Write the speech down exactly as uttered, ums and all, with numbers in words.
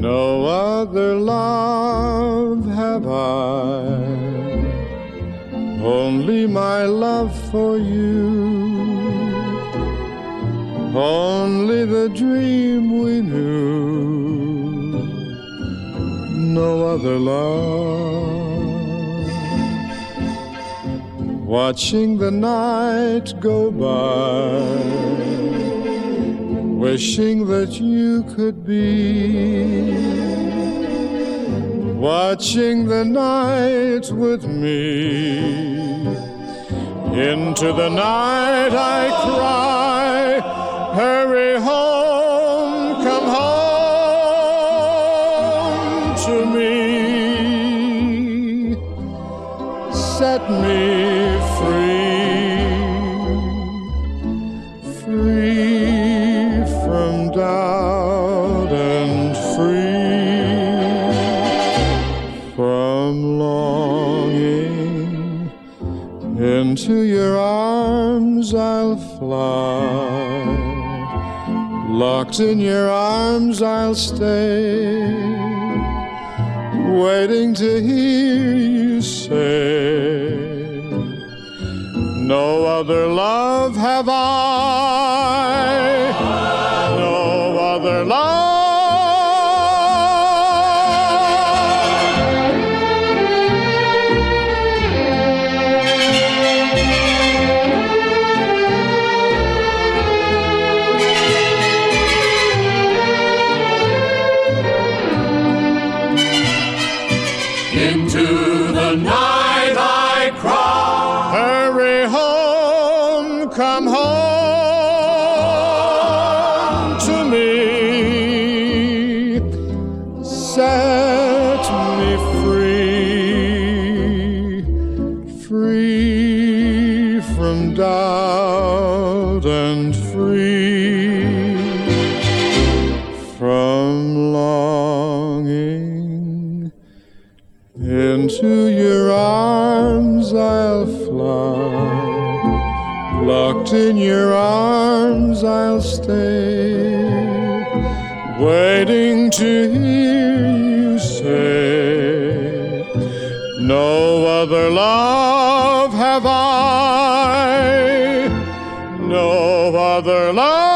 No other love have I, only my love for you, only the dream we knew, no other love. Watching the night go by, wishing that you could be, watching the night with me. Into the night I cry, hurry home, come home to me. Set me free, free from doubt and free from longing. Into your arms I'll fly, locked in your arms I'll stay, waiting to hear you say, no other love have I, no other love. Into the night I cry, Hurry home, come home to me. Set me free, free from doubt and free from longing. Into your arms I'll fly, locked in your arms I'll stay, waiting to hear you say, no other love have I, no other love.